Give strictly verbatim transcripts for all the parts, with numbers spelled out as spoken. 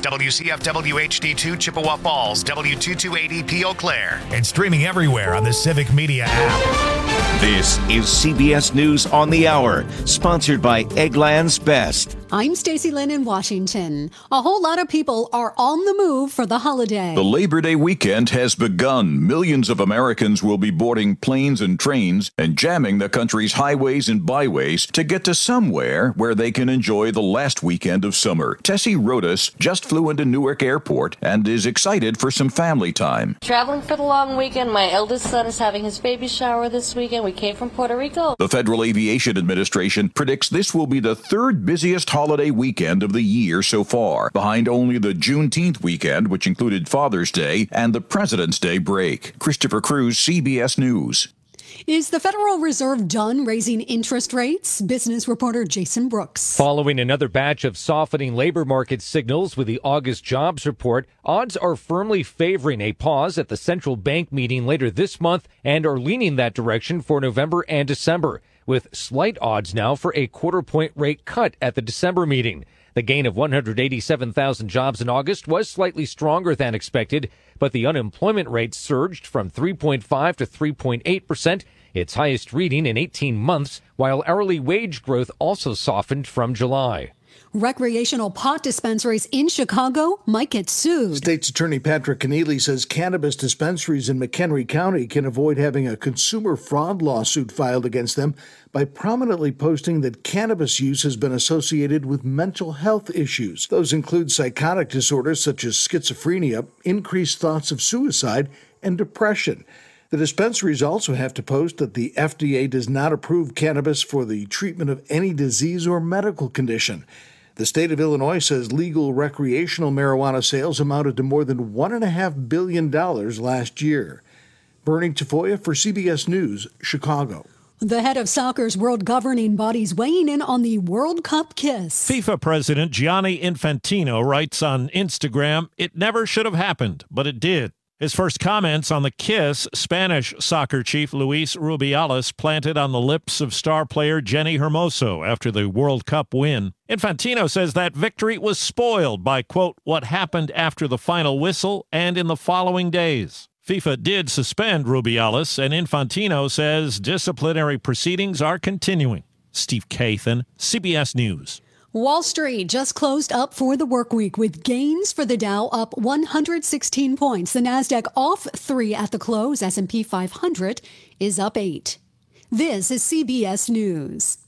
W C F W H D two Chippewa Falls, W two twenty-eight E P Eau Claire. And streaming everywhere on the Civic Media app. This is C B S News on the Hour, sponsored by Eggland's Best. I'm Stacey Lynn in Washington. A whole lot of people are on the move for the holiday. The Labor Day weekend has begun. Millions of Americans will be boarding planes and trains and jamming the country's highways and byways to get to somewhere where they can enjoy the last weekend of summer. Tessie Rodas just flew into Newark Airport and is excited for some family time. Traveling for the long weekend. My eldest son is having his baby shower this weekend. We came from Puerto Rico. The Federal Aviation Administration predicts this will be the third busiest holiday weekend of the year so far, behind only the Juneteenth weekend, which included Father's Day, and the President's Day break. Christopher Cruz, C B S News. Is the Federal Reserve done raising interest rates? Business reporter Jason Brooks. Following another batch of softening labor market signals with the August jobs report, odds are firmly favoring a pause at the central bank meeting later this month and are leaning that direction for November and December, with slight odds now for a quarter point rate cut at the December meeting. The gain of one hundred eighty-seven thousand jobs in August was slightly stronger than expected, but the unemployment rate surged from three point five to three point eight percent, its highest reading in eighteen months, while hourly wage growth also softened from July. Recreational pot dispensaries in Chicago might get sued. State's Attorney Patrick Keneally says cannabis dispensaries in McHenry County can avoid having a consumer fraud lawsuit filed against them by prominently posting that cannabis use has been associated with mental health issues. Those include psychotic disorders such as schizophrenia, increased thoughts of suicide, and depression. The dispensaries also have to post that the F D A does not approve cannabis for the treatment of any disease or medical condition. The state of Illinois says legal recreational marijuana sales amounted to more than one point five billion dollars last year. Bernie Tafoya for C B S News, Chicago. The head of soccer's world governing bodies weighing in on the World Cup kiss. FIFA President Gianni Infantino writes on Instagram, "It never should have happened, but it did." His first comments on the kiss, Spanish soccer chief Luis Rubiales planted on the lips of star player Jenny Hermoso after the World Cup win. Infantino says that victory was spoiled by, quote, what happened after the final whistle and in the following days. FIFA did suspend Rubiales, and Infantino says disciplinary proceedings are continuing. Steve Kathan, C B S News. Wall Street just closed up for the work week with gains for the Dow up one hundred sixteen points. The Nasdaq off three at the close. S and P five hundred is up eight. This is C B S News.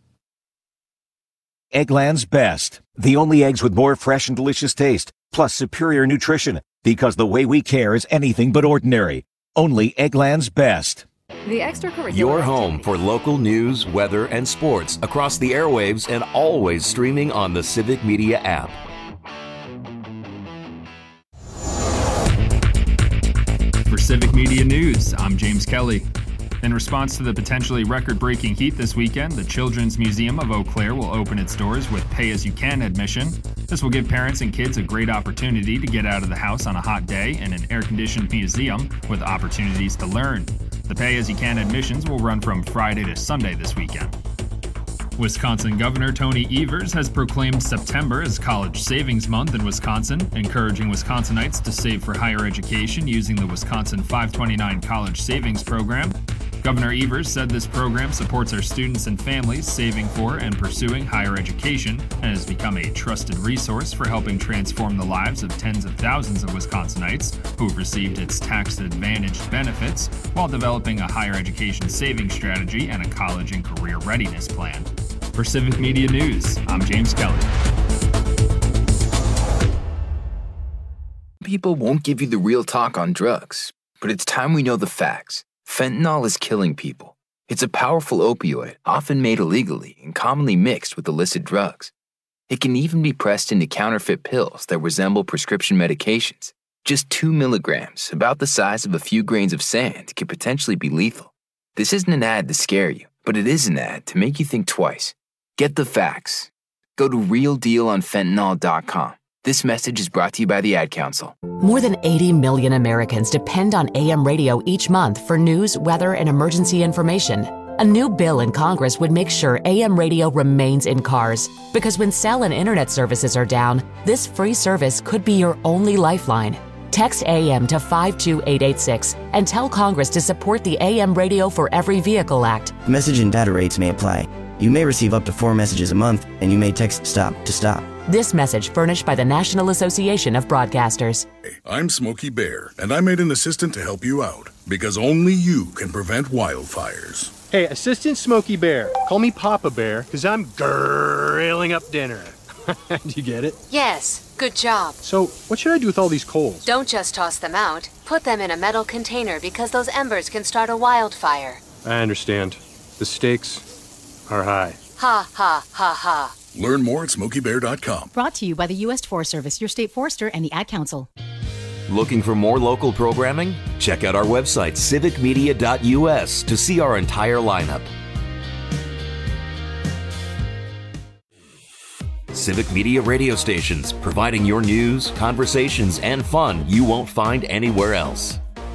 Eggland's Best. The only eggs with more fresh and delicious taste, plus superior nutrition, because the way we care is anything but ordinary. Only Eggland's Best. The extracurricular Your home for local news, weather, and sports across the airwaves and always streaming on the Civic Media app. For Civic Media News, I'm James Kelly. In response to the potentially record-breaking heat this weekend, the Children's Museum of Eau Claire will open its doors with pay-as-you-can admission. This will give parents and kids a great opportunity to get out of the house on a hot day in an air-conditioned museum with opportunities to learn. The pay-as-you-can admissions will run from Friday to Sunday this weekend. Wisconsin Governor Tony Evers has proclaimed September as College Savings Month in Wisconsin, encouraging Wisconsinites to save for higher education using the Wisconsin five twenty-nine College Savings Program. Governor Evers said this program supports our students and families saving for and pursuing higher education and has become a trusted resource for helping transform the lives of tens of thousands of Wisconsinites who've received its tax-advantaged benefits while developing a higher education savings strategy and a college and career readiness plan. For Civic Media News, I'm James Kelly. People won't give you the real talk on drugs, but it's time we know the facts. Fentanyl is killing people. It's a powerful opioid, often made illegally and commonly mixed with illicit drugs. It can even be pressed into counterfeit pills that resemble prescription medications. Just two milligrams, about the size of a few grains of sand, can potentially be lethal. This isn't an ad to scare you, but it is an ad to make you think twice. Get the facts. Go to real deal on fentanyl dot com. This message is brought to you by the Ad Council. More than eighty million Americans depend on A M radio each month for news, weather, and emergency information. A new bill in Congress would make sure A M radio remains in cars, because when cell and internet services are down, this free service could be your only lifeline. Text A M to five two eight eight six and tell Congress to support the A M Radio for Every Vehicle Act. Message and data rates may apply. You may receive up to four messages a month, and you may text STOP to stop. This message furnished by the National Association of Broadcasters. I'm Smokey Bear, and I made an assistant to help you out, because only you can prevent wildfires. Hey, Assistant Smokey Bear, call me Papa Bear, because I'm grilling up dinner. Do you get it? Yes, good job. So, what should I do with all these coals? Don't just toss them out. Put them in a metal container, because those embers can start a wildfire. I understand. The stakes are high. Ha, ha, ha, ha. Learn more at smokey bear dot com. Brought to you by the U S Forest Service, your state forester, and the Ad Council. Looking for more local programming? Check out our website, civic media dot U S, to see our entire lineup. Civic Media radio stations, providing your news, conversations, and fun you won't find anywhere else.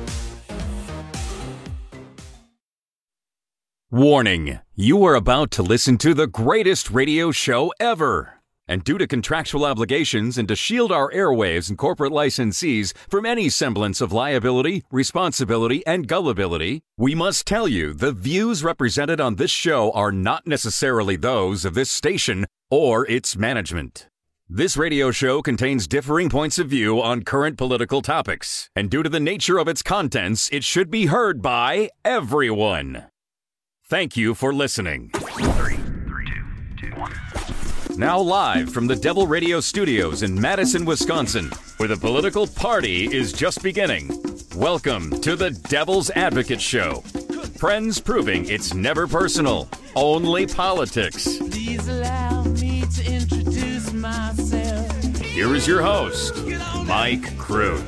Warning, you are about to listen to the greatest radio show ever. And due to contractual obligations and to shield our airwaves and corporate licensees from any semblance of liability, responsibility, and gullibility, we must tell you the views represented on this show are not necessarily those of this station or its management. This radio show contains differing points of view on current political topics, and due to the nature of its contents, it should be heard by everyone. Thank you for listening. Three, three, two, two, one. Now live from the Devil Radio Studios in Madison, Wisconsin, where the political party is just beginning. Welcome to the Devil's Advocate Show. Friends proving it's never personal, only politics. Please allow me to introduce myself. Here is your host, Mike Crute.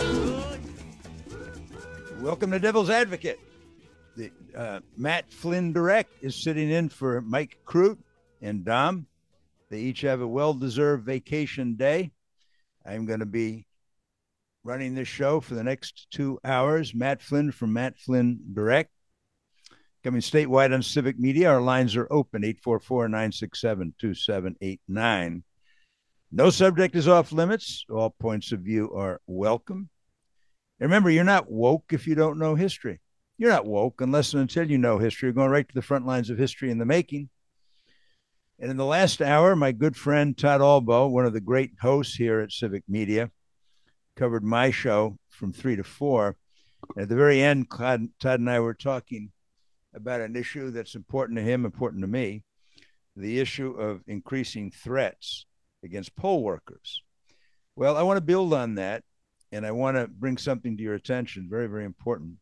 Welcome to Devil's Advocate. The, uh, Matt Flynn Direct is sitting in for Mike Crute and Dom. They each have a well-deserved vacation day. I'm going to be running this show for the next two hours. Matt Flynn from Matt Flynn Direct. Coming statewide on Civic Media, our lines are open, eight four four, nine six seven, two seven eight nine. No subject is off limits. All points of view are welcome. And remember, you're not woke if you don't know history. You're not woke unless and until you know history. You're going right to the front lines of history in the making. And in the last hour, my good friend Todd Albo, one of the great hosts here at Civic Media, covered my show from three to four. And at the very end, Todd, Todd and I were talking about an issue that's important to him, important to me, the issue of increasing threats against poll workers. Well, I want to build on that, and I want to bring something to your attention, very, very important.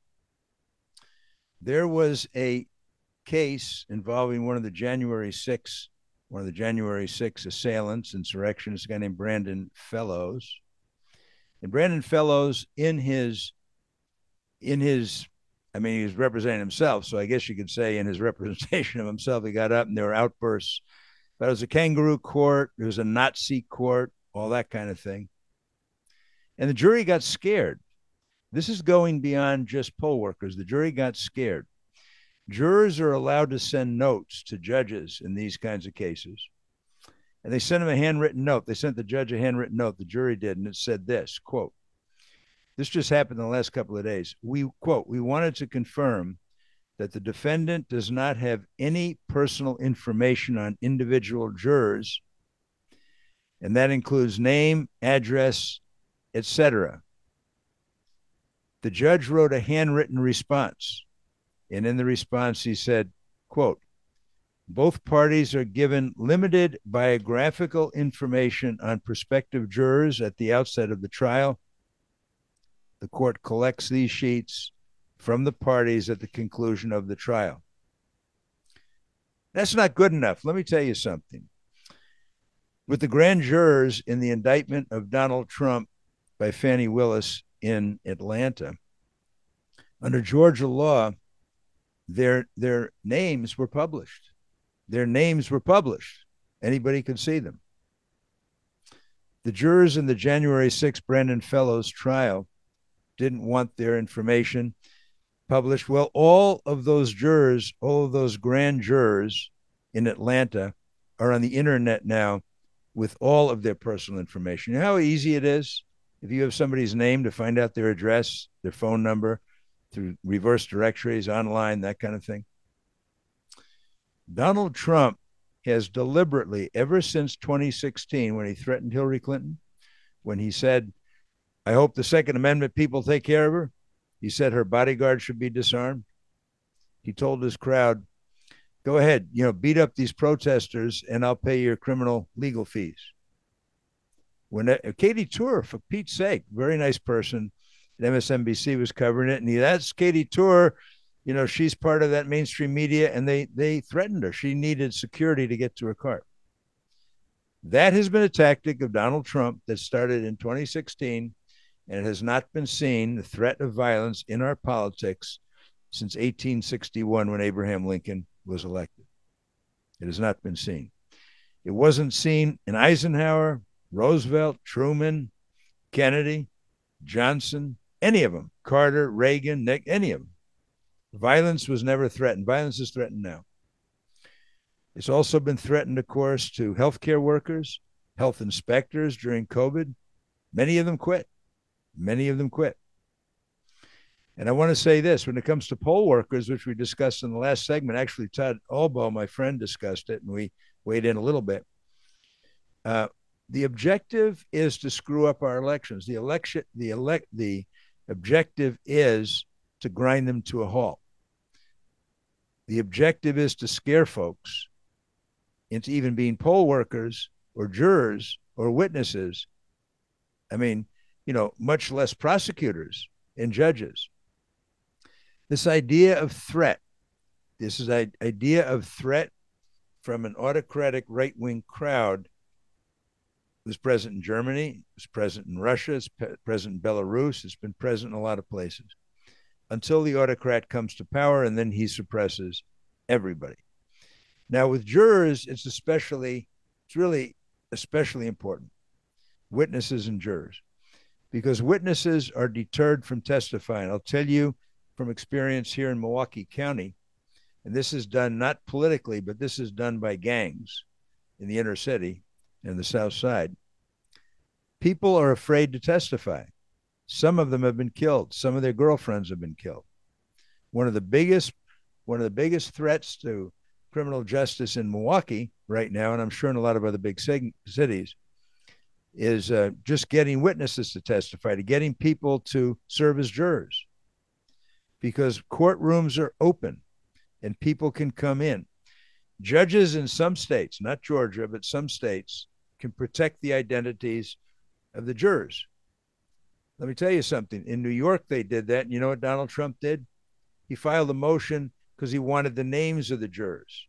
There was a case involving one of the January sixth, one of the January sixth assailants, insurrectionists, a guy named Brandon Fellows. And Brandon Fellows, in his, in his, I mean, he was representing himself, so I guess you could say in his representation of himself, he got up and there were outbursts. But it was a kangaroo court, it was a Nazi court, all that kind of thing. And the jury got scared. This is going beyond just poll workers. The jury got scared. Jurors are allowed to send notes to judges in these kinds of cases. And they sent them a handwritten note. They sent the judge a handwritten note. The jury did, and it said this, quote, this just happened in the last couple of days. We, quote, we wanted to confirm that the defendant does not have any personal information on individual jurors, and that includes name, address, et cetera. The judge wrote a handwritten response, and in the response he said, quote, both parties are given limited biographical information on prospective jurors at the outset of the trial. The court collects these sheets from the parties at the conclusion of the trial. That's not good enough. Let me tell you something. With the grand jurors in the indictment of Donald Trump by Fani Willis in Atlanta, under Georgia law, their their names were published. Their names were published. Anybody could see them. The jurors in the January sixth Brandon Fellows trial didn't want their information. published. Well, all of those jurors, all of those grand jurors in Atlanta are on the internet now with all of their personal information. You know how easy it is if you have somebody's name to find out their address, their phone number, through reverse directories, online, that kind of thing. Donald Trump has deliberately, ever since twenty sixteen, when he threatened Hillary Clinton, when he said, I hope the Second Amendment people take care of her, he said her bodyguard should be disarmed. He told his crowd, go ahead, you know, beat up these protesters and I'll pay your criminal legal fees. When uh, Katie Tour, for Pete's sake, very nice person at M S N B C, was covering it, and he, that's Katie Tour, you know, she's part of that mainstream media, and they they threatened her. She needed security to get to her car. That has been a tactic of Donald Trump that started in twenty sixteen, and it has not been seen, the threat of violence in our politics, since eighteen sixty-one, when Abraham Lincoln was elected. It has not been seen. It wasn't seen in Eisenhower, Roosevelt, Truman, Kennedy, Johnson, any of them, Carter, Reagan, Nick, any of them. Violence was never threatened. Violence is threatened now. It's also been threatened, of course, to healthcare workers, health inspectors during COVID. Many of them quit. Many of them quit. And I want to say this, when it comes to poll workers, which we discussed in the last segment, actually Todd Albo, my friend, discussed it, and we weighed in a little bit. Uh, the objective is to screw up our elections. The election, the elect, the objective is to grind them to a halt. The objective is to scare folks into even being poll workers or jurors or witnesses. I mean, you know, much less prosecutors and judges. This idea of threat, this is an idea of threat from an autocratic right-wing crowd, was present in Germany, was present in Russia, it's present in Belarus, it's been present in a lot of places, until the autocrat comes to power, and then he suppresses everybody. Now, with jurors, it's especially, it's really especially important, witnesses and jurors, because witnesses are deterred from testifying. I'll tell you from experience here in Milwaukee County, and this is done not politically, but this is done by gangs in the inner city and the South Side. People are afraid to testify. Some of them have been killed. Some of their girlfriends have been killed. One of the biggest, one of the biggest threats to criminal justice in Milwaukee right now, and I'm sure in a lot of other big cities, is uh, just getting witnesses to testify, to getting people to serve as jurors, because courtrooms are open and people can come in. Judges in some states, not Georgia, but some states, can protect the identities of the jurors. Let me tell you something. In New York, they did that. And you know what Donald Trump did? He filed a motion because he wanted the names of the jurors.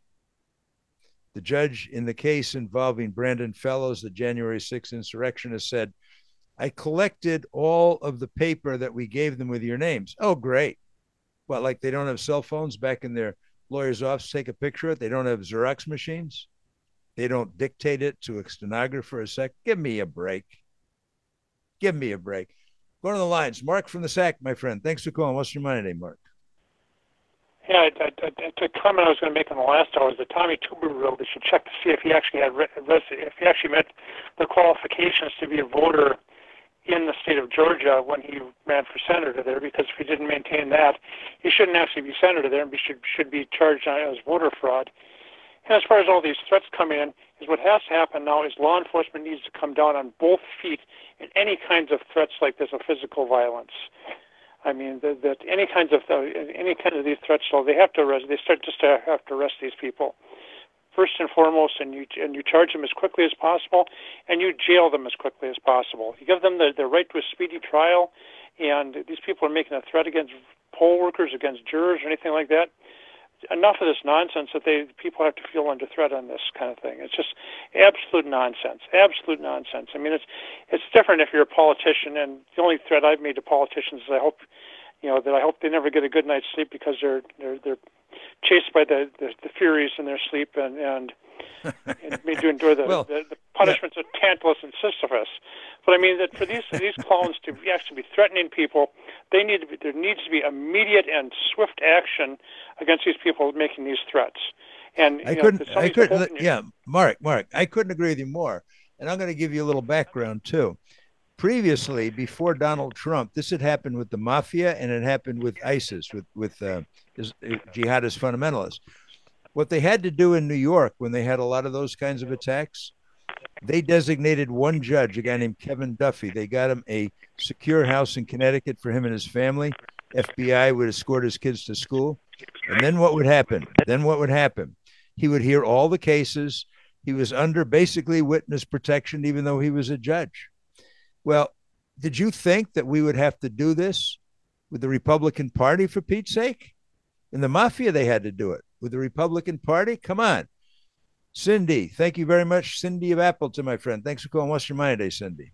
The judge in the case involving Brandon Fellows, the January sixth insurrectionist, said, I collected all of the paper that we gave them with your names. Oh, great. Well, like they don't have cell phones back in their lawyer's office, take a picture of it. They don't have Xerox machines. They don't dictate it to a stenographer a sec. Give me a break. Give me a break. Go to the lines. Mark from the S A C, my friend. Thanks for calling. What's your mind today, Mark? Yeah, it's a comment I was going to make in the last hour is that Tommy Tuberville, they should check to see if he actually had if he actually met the qualifications to be a voter in the state of Georgia when he ran for senator there, because if he didn't maintain that, he shouldn't actually be senator there and be, should should be charged as voter fraud. And as far as all these threats come in, is what has to happen now is law enforcement needs to come down on both feet in any kinds of threats like this of physical violence. I mean, that, that any kinds of uh, any kind of these threats, so they have to arrest. They start just to have to arrest these people first and foremost, and you and you charge them as quickly as possible, and you jail them as quickly as possible. You give them the, the right to a speedy trial, and these people are making a threat against poll workers, against jurors, or anything like that. Enough of this nonsense that they people have to feel under threat on this kind of thing. It's just absolute nonsense, absolute nonsense. I mean, it's it's different if you're a politician, and the only threat I've made to politicians is I hope, you know, that I hope they never get a good night's sleep because they're they're they're chased by the the, the Furies in their sleep, and and made to endure the, well, the, the punishments yeah. of Tantalus and Sisyphus. But I mean that for these for these clones to actually be threatening people, they need to be, there needs to be immediate and swift action against these people making these threats. And I know, couldn't, I couldn't, you. yeah, Mark, Mark, I couldn't agree with you more. And I'm going to give you a little background too. Previously, before Donald Trump, this had happened with the mafia and it happened with ISIS, with with uh, jihadist fundamentalists. What they had to do in New York when they had a lot of those kinds of attacks, they designated one judge, a guy named Kevin Duffy. They got him a secure house in Connecticut for him and his family. F B I would escort his kids to school. And then what would happen? Then what would happen? He would hear all the cases. He was under basically witness protection, even though he was a judge. Well, did you think that we would have to do this with the Republican Party, for Pete's sake? In the mafia, they had to do it. With the Republican Party? Come on. Cindy, thank you very much. Cindy of Appleton, my friend. Thanks for calling. What's your mind today, Cindy?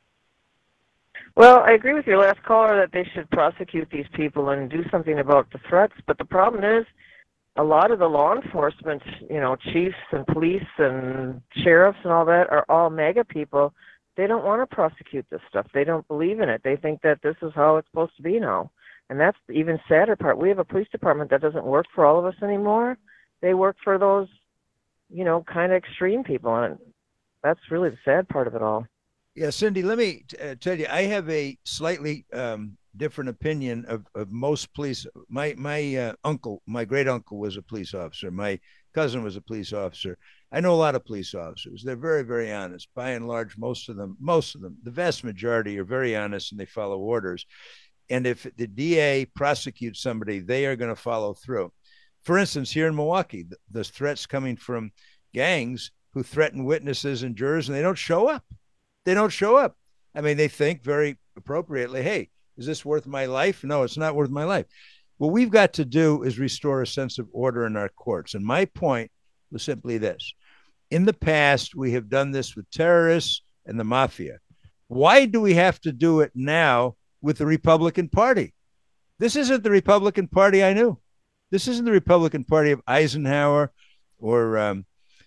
Well, I agree with your last caller that they should prosecute these people and do something about the threats. But the problem is a lot of the law enforcement, you know, chiefs and police and sheriffs and all that are all MAGA people. They don't want to prosecute this stuff. They don't believe in it. They think that this is how it's supposed to be now. And that's the even sadder part. We have a police department that doesn't work for all of us anymore. They work for those, you know, kind of extreme people. And that's really the sad part of it all. Yeah, Cindy, let me t- uh, tell you, I have a slightly um, different opinion of, of most police. My my uh, uncle, my great uncle was a police officer. My cousin was a police officer. I know a lot of police officers. They're very, very honest. By and large, most of them, most of them, the vast majority are very honest and they follow orders. And if the D A prosecutes somebody, they are going to follow through. For instance, here in Milwaukee, the, the threats coming from gangs who threaten witnesses and jurors, and they don't show up. They don't show up. I mean, they think very appropriately, hey, is this worth my life? No, it's not worth my life. What we've got to do is restore a sense of order in our courts. And my point was simply this. In the past, we have done this with terrorists and the mafia. Why do we have to do it now with the Republican Party? This isn't the Republican Party I knew. This isn't the Republican Party of Eisenhower or um,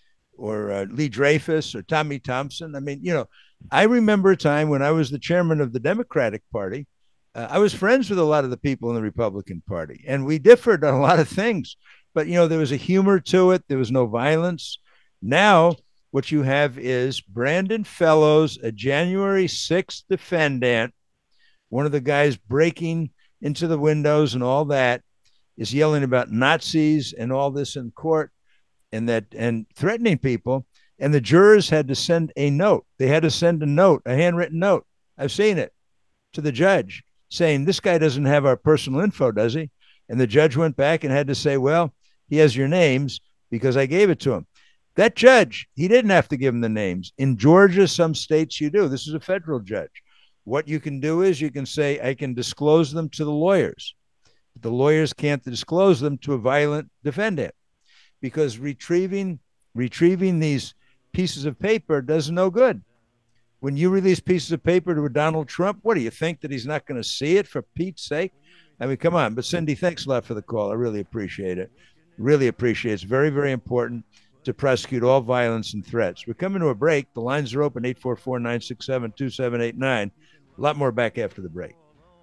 or uh, Lee Dreyfus or Tommy Thompson. I mean, you know, I remember a time when I was the chairman of the Democratic Party. Uh, I was friends with a lot of the people in the Republican Party, and we differed on a lot of things. But, you know, there was a humor to it. There was no violence. Now, what you have is Brandon Fellows, a January sixth defendant, one of the guys breaking into the windows and all that, is yelling about Nazis and all this in court and that and threatening people. And the jurors had to send a note. They had to send a note, a handwritten note. I've seen it, to the judge saying, this guy doesn't have our personal info, does he? And the judge went back and had to say, well, he has your names because I gave it to him. That judge, he didn't have to give them the names. In Georgia, some states you do. This is a federal judge. What you can do is you can say, I can disclose them to the lawyers. But the lawyers can't disclose them to a violent defendant because retrieving retrieving these pieces of paper does no good. When you release pieces of paper to a Donald Trump, what do you think, that he's not going to see it, for Pete's sake? I mean, come on. But Cindy, thanks a lot for the call. I really appreciate it. Really appreciate it. It's very, very important to prosecute all violence and threats. We're coming to a break. The lines are open, eight four four, nine six seven, two seven eight nine. A lot more back after the break.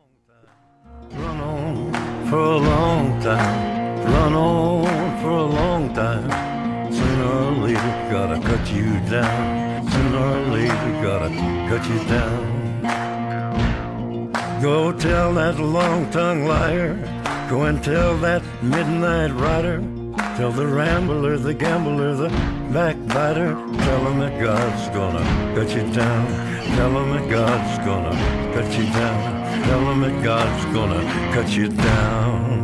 Run on for a long time. Run on for a long time. Sooner or later, gotta cut you down. Sooner or later, gotta cut you down. Go tell that long-tongued liar. Go and tell that midnight rider. Tell the rambler, the gambler, the backbiter. Tell him that God's gonna cut you down. Tell him that God's gonna cut you down. Tell him that God's gonna cut you down.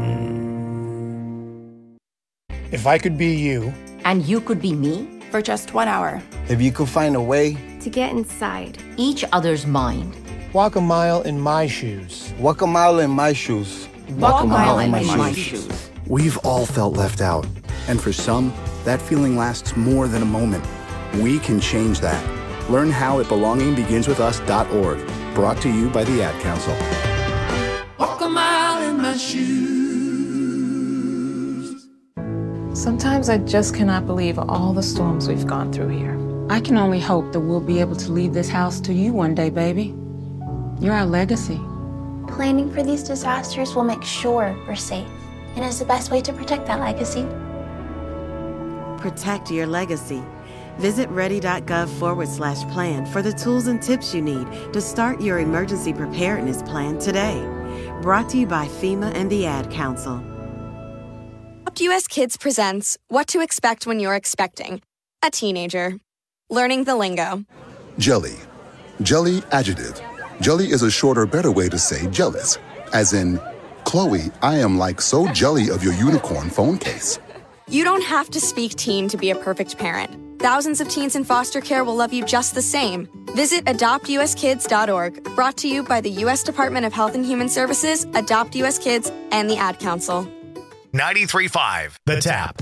If I could be you. And you could be me? For just one hour. If you could find a way. To get inside each other's mind. Walk a mile in my shoes. Walk a mile in my shoes. Walk, Walk a mile, mile in my, my shoes. shoes. We've all felt left out. And for some, that feeling lasts more than a moment. We can change that. Learn how at belonging begins with us dot org. Brought to you by the Ad Council. Walk a mile in my shoes. Sometimes I just cannot believe all the storms we've gone through here. I can only hope that we'll be able to leave this house to you one day, baby. You're our legacy. Planning for these disasters will make sure we're safe, and is the best way to protect that legacy. Protect your legacy. Visit ready.gov forward slash plan for the tools and tips you need to start your emergency preparedness plan today. Brought to you by FEMA and the Ad Council. U S Kids presents What to Expect When You're Expecting a Teenager. Learning the lingo. Jelly. Jelly adjective. Jelly is a shorter, better way to say jealous. As in, Chloe, I am like so jelly of your unicorn phone case. You don't have to speak teen to be a perfect parent. Thousands of teens in foster care will love you just the same. Visit adopt u s kids dot org. Brought to you by the U S Department of Health and Human Services, Adopt U S Kids, and the Ad Council. ninety-three point five The Tap.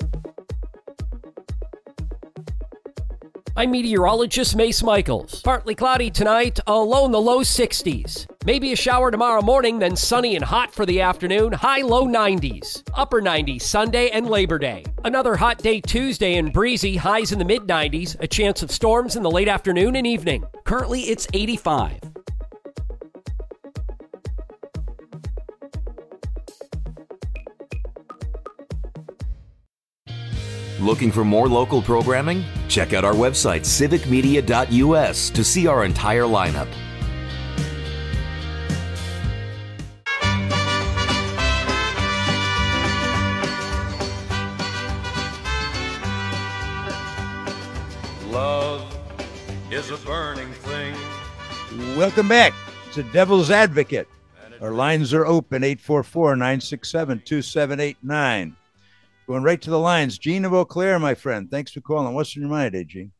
I'm meteorologist Mace Michaels. Partly cloudy tonight, a low in the low sixties. Maybe a shower tomorrow morning, then sunny and hot for the afternoon, high low nineties. Upper nineties Sunday and Labor Day. Another hot day Tuesday and breezy, highs in the mid nineties, a chance of storms in the late afternoon and evening. Currently it's eighty-five. Looking for more local programming? Check out our website, civic media dot u s, to see our entire lineup. Love is a burning thing. Welcome back to Devil's Advocate. Our lines are open, eight four four, nine six seven, two seven eight nine. Going right to the lines. Gene of Eau Claire, my friend. Thanks for calling. What's in your mind today, Gene?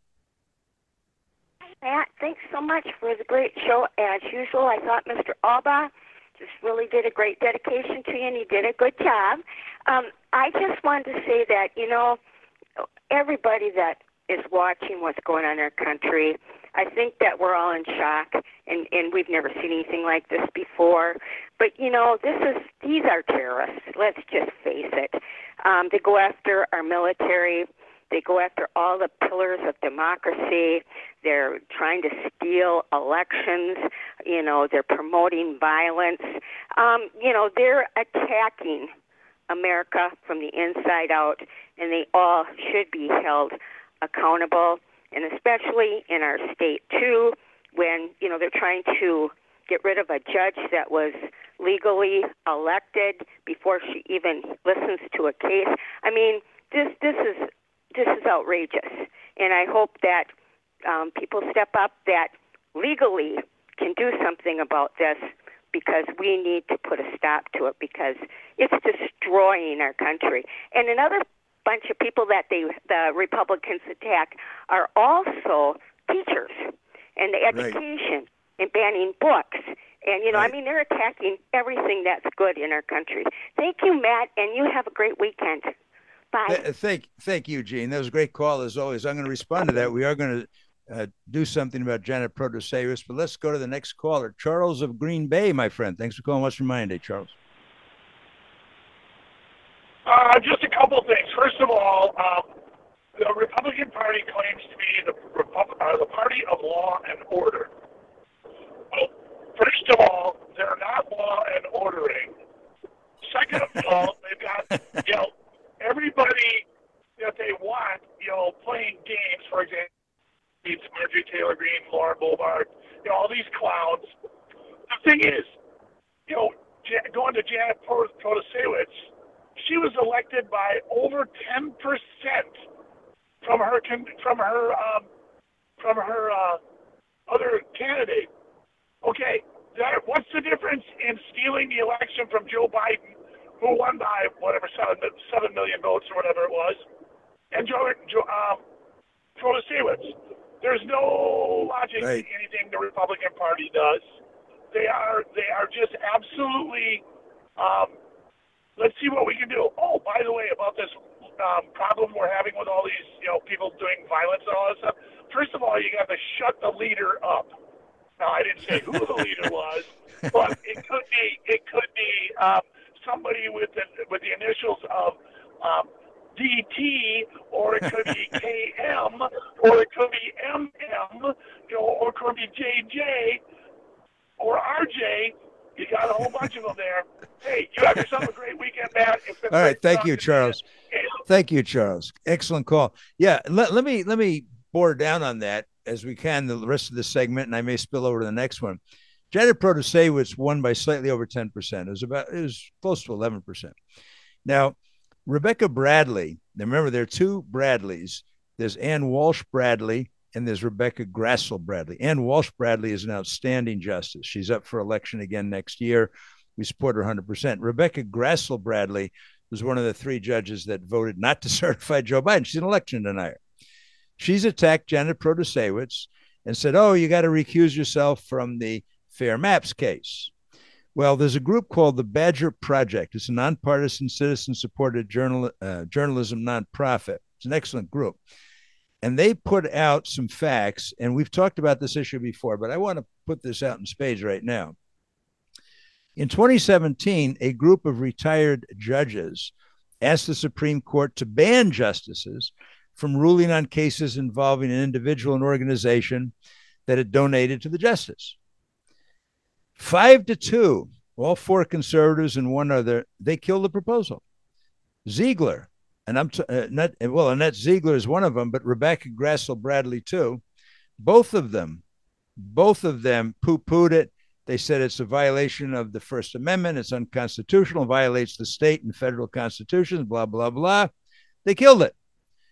Matt, thanks so much for the great show. As usual, I thought Mister Alba just really did a great dedication to you, and he did a good job. Um, I just wanted to say that, you know, everybody that is watching what's going on in our country, I think that we're all in shock, and, and we've never seen anything like this before. But, you know, this is these are terrorists. Let's just face it. Um, they go after our military. They go after all the pillars of democracy. They're trying to steal elections. You know, they're promoting violence. Um, you know, they're attacking America from the inside out, and they all should be held accountable, and especially in our state, too, when, you know, they're trying to get rid of a judge that was legally elected before she even listens to a case. I mean, this this is this is outrageous, and I hope that um, people step up that legally can do something about this, because we need to put a stop to it, because it's destroying our country. And another bunch of people that they the Republicans attack are also teachers and the education. Right. And banning books. And, you know, right. I mean, they're attacking everything that's good in our country. Thank you, Matt, and you have a great weekend. Bye. Th- thank, thank you, Gene. That was a great call, as always. I'm going to respond to that. We are going to uh, do something about Janet Protasevich, but let's go to the next caller. Charles of Green Bay, my friend. Thanks for calling. What's your mind today, Charles? Uh, just a couple things. First of all, um, the Republican Party claims to be the, Repu- uh, the party of law and order. Well, first of all, they're not law and ordering. Second of all, they've got, you know, everybody that they want, you know, playing games, for example, Marjorie Taylor Greene, Lauren Boebert, you know, all these clowns. The thing is, you know, going to Janet Protasevich, she was elected by over ten percent from her from her um, from her uh, other candidate. Okay, that, what's the difference in stealing the election from Joe Biden, who won by whatever seven seven million votes or whatever it was, and Joe, Joe um, Protasevich? There's no logic right. in anything the Republican Party does. They are they are just absolutely. Um, let's see what we can do. Oh, by the way, about this um, problem we're having with all these, you know, people doing violence and all that stuff. First of all, you got to shut the leader up. Now, I didn't say who the leader was, but it could be it could be um, somebody with the with the initials of um, D T, or it could be K M, or it could be M M, you know, or it could be J J, or R J. You got a whole bunch of them there. Hey, you have yourself a great weekend, Matt. It's been All right, great thank you, talking to Charles. you. Thank you, Charles. Excellent call. Yeah, let, let me let me bore down on that as we can the rest of the segment, and I may spill over to the next one. Janet Protasewicz won by slightly over ten percent. It was about it was close to eleven percent. Now, Rebecca Bradley, now remember there are two Bradleys. There's Ann Walsh Bradley and there's Rebecca Grassel Bradley. Ann Walsh Bradley is an outstanding justice. She's up for election again next year. We support her one hundred percent. Rebecca Grassel Bradley was one of the three judges that voted not to certify Joe Biden. She's an election denier. She's attacked Janet Protasewicz and said, oh, you got to recuse yourself from the Fair Maps case. Well, there's a group called the Badger Project. It's a nonpartisan, citizen-supported journal, uh, journalism nonprofit. It's an excellent group. And they put out some facts, and we've talked about this issue before, but I want to put this out in spades right now. In twenty seventeen, a group of retired judges asked the Supreme Court to ban justices from ruling on cases involving an individual and organization that had donated to the justice. Five to two, all four conservatives and one other, they killed the proposal. Ziegler, and I'm t- uh, not well, Annette Ziegler is one of them, but Rebecca Grassel Bradley too. Both of them, both of them poo-pooed it. They said it's a violation of the First Amendment. It's unconstitutional, violates the state and federal constitutions, blah, blah, blah. They killed it.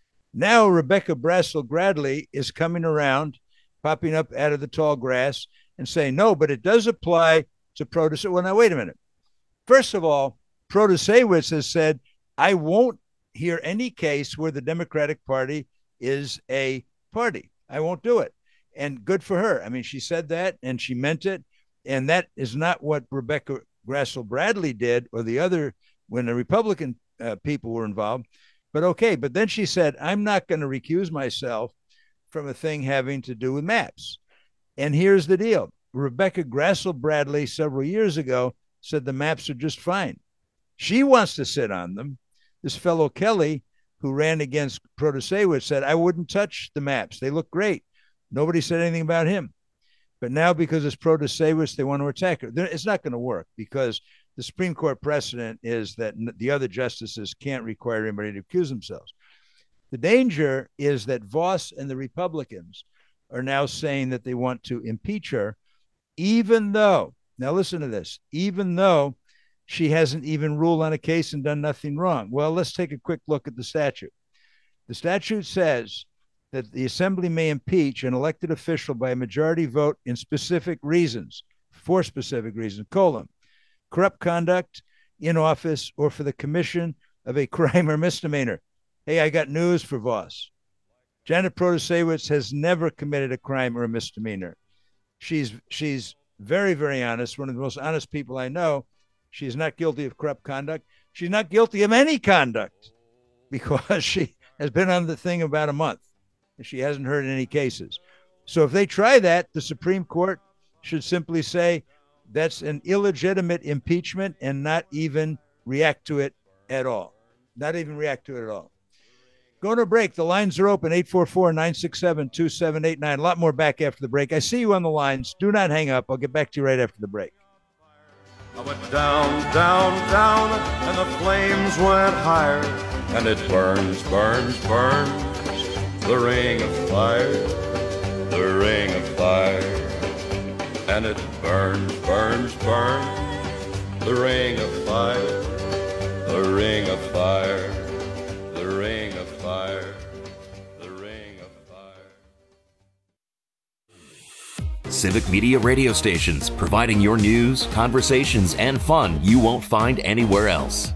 Now Rebecca Grassel Bradley is coming around, popping up out of the tall grass and saying, no, but it does apply to Protasewicz. Well, now, wait a minute. First of all, Protasewicz has said, I won't hear any case where the Democratic Party is a party. I won't do it. And good for her. I mean, she said that and she meant it. And that is not what Rebecca Grassel Bradley did or the other when the Republican uh, people were involved. But okay, but then she said, I'm not going to recuse myself from a thing having to do with maps. And here's the deal. Rebecca Grassel Bradley several years ago said the maps are just fine. She wants to sit on them. This fellow Kelly, who ran against Protasewicz, said, I wouldn't touch the maps. They look great. Nobody said anything about him. But now because it's Protasewicz, they want to attack her. It's not going to work because the Supreme Court precedent is that the other justices can't require anybody to accuse themselves. The danger is that Vos and the Republicans are now saying that they want to impeach her, even though, now listen to this, even though she hasn't even ruled on a case and done nothing wrong. Well, let's take a quick look at the statute. The statute says that the assembly may impeach an elected official by a majority vote in specific reasons, for specific reasons, colon, corrupt conduct in office or for the commission of a crime or misdemeanor. Hey, I got news for Vos. Janet Protasewicz has never committed a crime or a misdemeanor. She's she's very, very honest, one of the most honest people I know. She's not guilty of corrupt conduct. She's not guilty of any conduct because she has been on the thing about a month and she hasn't heard any cases. So if they try that, the Supreme Court should simply say that's an illegitimate impeachment and not even react to it at all. Not even react to it at all. Going to a break. The lines are open, eight four four, nine six seven, two seven eight nine. A lot more back after the break. I see you on the lines. Do not hang up. I'll get back to you right after the break. I went down, down, down, and the flames went higher, and it burns, burns, burns, the ring of fire, the ring of fire, and it burns, burns, burns, the ring of fire, the ring of fire, the ring of fire, the ring of fire. Civic Media radio stations, providing your news, conversations, and fun you won't find anywhere else.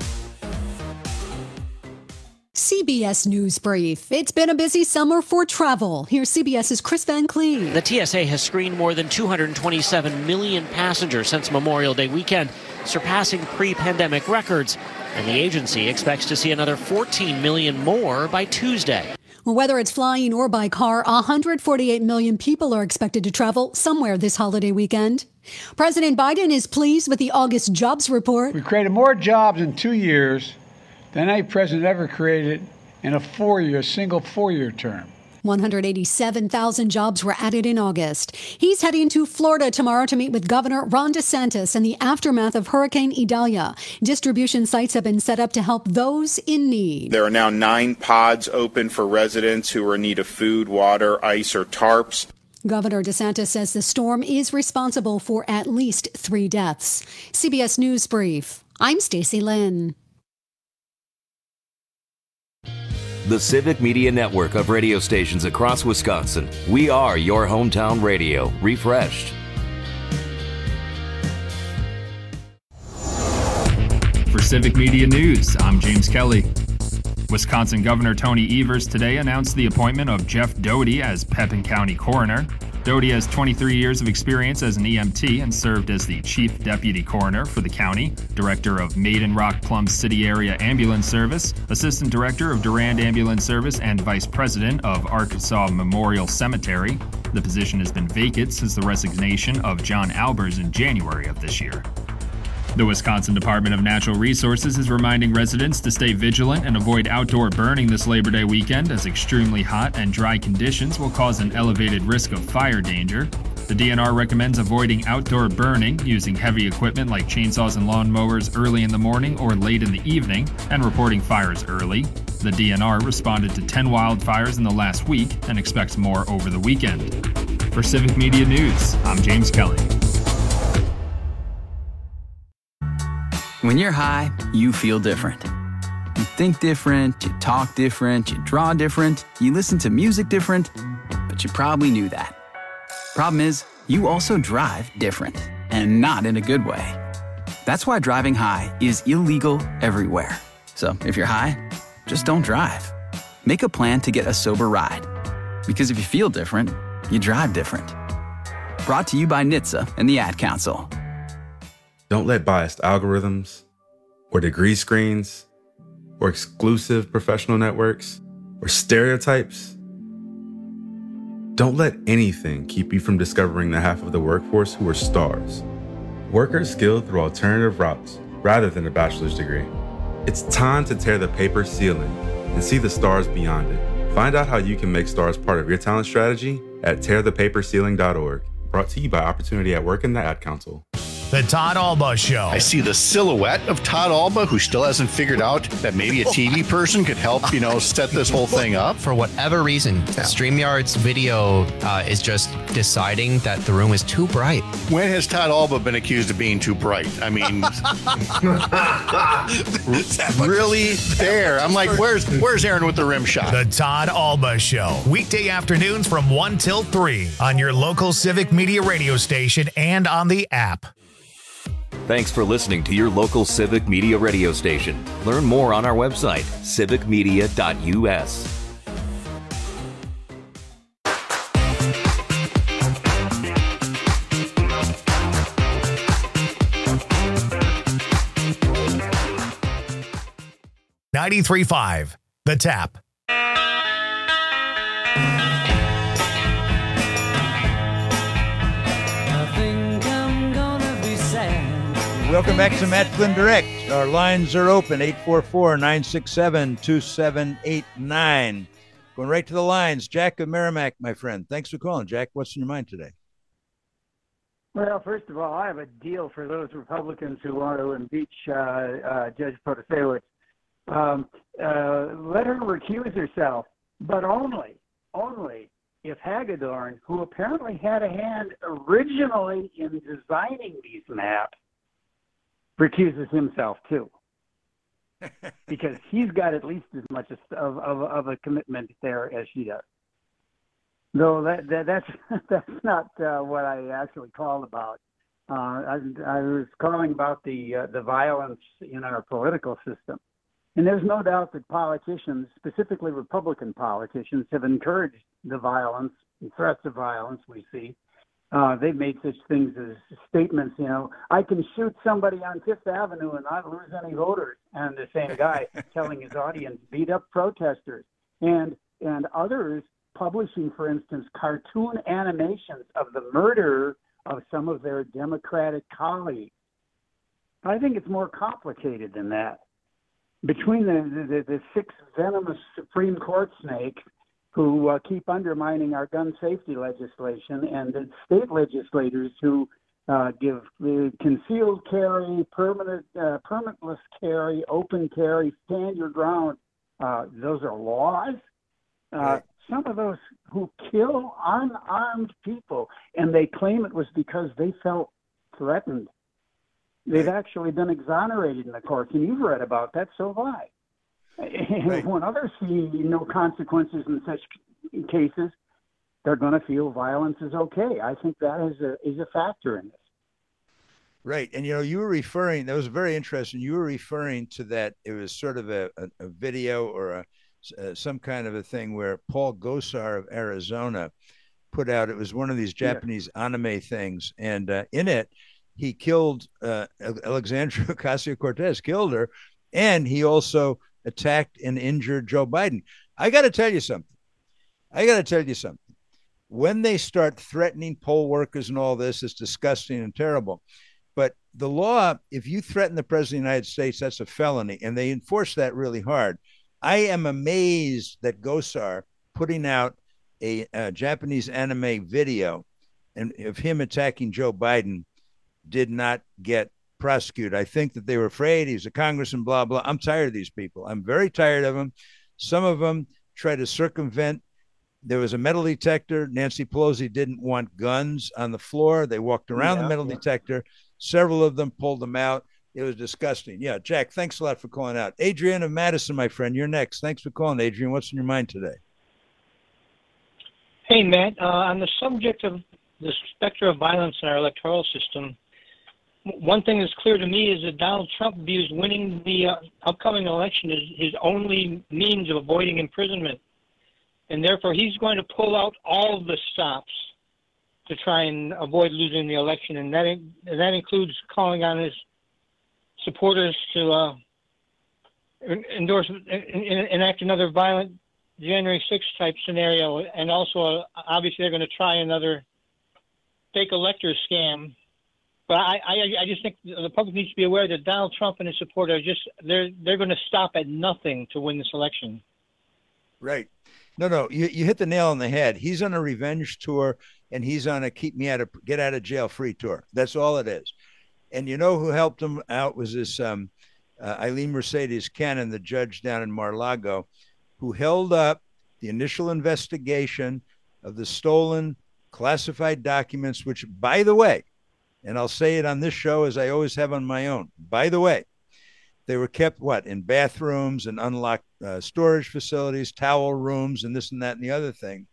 C B S News Brief. It's been a busy summer for travel. Here's CBS's Chris Van Cleave. The T S A has screened more than two hundred twenty-seven million passengers since Memorial Day weekend, surpassing pre-pandemic records. And the agency expects to see another fourteen million more by Tuesday. Whether it's flying or by car, one hundred forty-eight million people are expected to travel somewhere this holiday weekend. President Biden is pleased with the August jobs report. We created more jobs in two years than any president ever created in a four-year, single four-year term. one hundred eighty-seven thousand jobs were added in August. He's heading to Florida tomorrow to meet with Governor Ron DeSantis in the aftermath of Hurricane Idalia. Distribution sites have been set up to help those in need. There are now nine pods open for residents who are in need of food, water, ice, or tarps. Governor DeSantis says the storm is responsible for at least three deaths. C B S News Brief. I'm Stacey Lynn. The Civic Media Network of radio stations across Wisconsin. We are your hometown radio, refreshed. For Civic Media News, I'm James Kelly. Wisconsin Governor Tony Evers today announced the appointment of Jeff Doty as Pepin County Coroner. Doty has twenty-three years of experience as an E M T and served as the Chief Deputy Coroner for the county, Director of Maiden Rock Plum City Area Ambulance Service, Assistant Director of Durand Ambulance Service, and Vice President of Arkansas Memorial Cemetery. The position has been vacant since the resignation of John Albers in January of this year. The Wisconsin Department of Natural Resources is reminding residents to stay vigilant and avoid outdoor burning this Labor Day weekend, as extremely hot and dry conditions will cause an elevated risk of fire danger. The D N R recommends avoiding outdoor burning, using heavy equipment like chainsaws and lawnmowers early in the morning or late in the evening, and reporting fires early. The D N R responded to ten wildfires in the last week and expects more over the weekend. For Civic Media News, I'm James Kelly. When you're high, you feel different. You think different, you talk different, you draw different, you listen to music different, but you probably knew that. Problem is, you also drive different, and not in a good way. That's why driving high is illegal everywhere. So if you're high, just don't drive. Make a plan to get a sober ride. Because if you feel different, you drive different. Brought to you by N H T S A and the Ad Council. Don't let biased algorithms, or degree screens, or exclusive professional networks, or stereotypes. Don't let anything keep you from discovering the half of the workforce who are stars. Workers skilled through alternative routes rather than a bachelor's degree. It's time to tear the paper ceiling and see the stars beyond it. Find out how you can make stars part of your talent strategy at tear the paper ceiling dot org. Brought to you by Opportunity at Work and the Ad Council. The Todd Alba Show. I see the silhouette of Todd Alba, who still hasn't figured out that maybe a T V person could help, you know, set this whole thing up. For whatever reason, yeah. StreamYard's video uh, is just deciding that the room is too bright. When has Todd Alba been accused of being too bright? I mean, really there. I'm like, where's where's Aaron with the rim shot? The Todd Alba Show. Weekday afternoons from one till three on your local Civic Media radio station and on the app. Thanks for listening to your local Civic Media radio station. Learn more on our website, civic media dot u s. ninety-three point five, The Tap. Welcome back to Matt Flynn Direct. Our lines are open, eight four four, nine six seven, two seven eight nine. Going right to the lines. Jack of Merrimack, my friend. Thanks for calling, Jack. What's in your mind today? Well, first of all, I have a deal for those Republicans who want to impeach uh, uh, Judge Protasewicz. Um, uh, let her recuse herself, but only, only if Hagedorn, who apparently had a hand originally in designing these maps, recuses himself too, because he's got at least as much of, of, of a commitment there as she does. Though that, that that's that's not uh, what I actually called about. Uh, I, I was calling about the uh, the violence in our political system, and there's no doubt that politicians, specifically Republican politicians, have encouraged the violence and threats of violence we see. Uh, they've made such things as statements, you know, I can shoot somebody on Fifth Avenue and not lose any voters. And the same guy telling his audience, beat up protesters. And and others publishing, for instance, cartoon animations of the murder of some of their Democratic colleagues. I think it's more complicated than that. between the, the, the six venomous Supreme Court snakes who uh, keep undermining our gun safety legislation, and the state legislators who uh, give uh, concealed carry, permanent, uh, permitless carry, open carry, stand your ground. Uh, those are laws. Uh, Right. Some of those who kill unarmed people, and they claim it was because they felt threatened. They've Right. actually been exonerated in the courts, and you've read about that, so have I. And Right. when others see no consequences in such cases, they're going to feel violence is okay. I think that is a is a factor in this. Right. And, you know, you were referring, that was very interesting. You were referring to that. It was sort of a, a, a video or a, uh, some kind of a thing where Paul Gosar of Arizona put out, it was one of these Japanese yeah. anime things. And uh, in it, he killed uh, Alexandria Ocasio-Cortez, killed her. And he also attacked and injured Joe Biden. I got to tell you something. I got to tell you something. When they start threatening poll workers and all this, it's disgusting and terrible. But the law, if you threaten the president of the United States, that's a felony, and they enforce that really hard. I am amazed that Gosar putting out a, a Japanese anime video and of him attacking Joe Biden did not get prosecuted. I think that they were afraid he's a congressman, blah, blah. I'm tired of these people. I'm very tired of them. Some of them try to circumvent. There was a metal detector. Nancy Pelosi didn't want guns on the floor. They walked around yeah, the metal yeah. detector. Several of them pulled them out. It was disgusting. Yeah, Jack, thanks a lot for calling out. Adrian of Madison, my friend, you're next. Thanks for calling, Adrian. What's in your mind today? Hey, Matt. Uh, on the subject of the specter of violence in our electoral system, one thing that's clear to me is that Donald Trump views winning the uh, upcoming election as his only means of avoiding imprisonment. And therefore, he's going to pull out all of the stops to try and avoid losing the election. And that, and that includes calling on his supporters to uh, endorse, enact another violent January sixth type scenario. And also, uh, obviously, they're going to try another fake elector scam. But I, I, I just think the public needs to be aware that Donald Trump and his supporters are just they're they're going to stop at nothing to win this election. Right. No, no, you, you hit the nail on the head. He's on a revenge tour, and he's on a keep me out of get out of jail free tour. That's all it is. And you know who helped him out was this um, uh, Eileen Mercedes Cannon, the judge down in Mar-a-Lago, who held up the initial investigation of the stolen classified documents, which, by the way, and I'll say it on this show as I always have on my own, by the way, they were kept, what, in bathrooms and unlocked uh, storage facilities, towel rooms, and this and that and the other thing.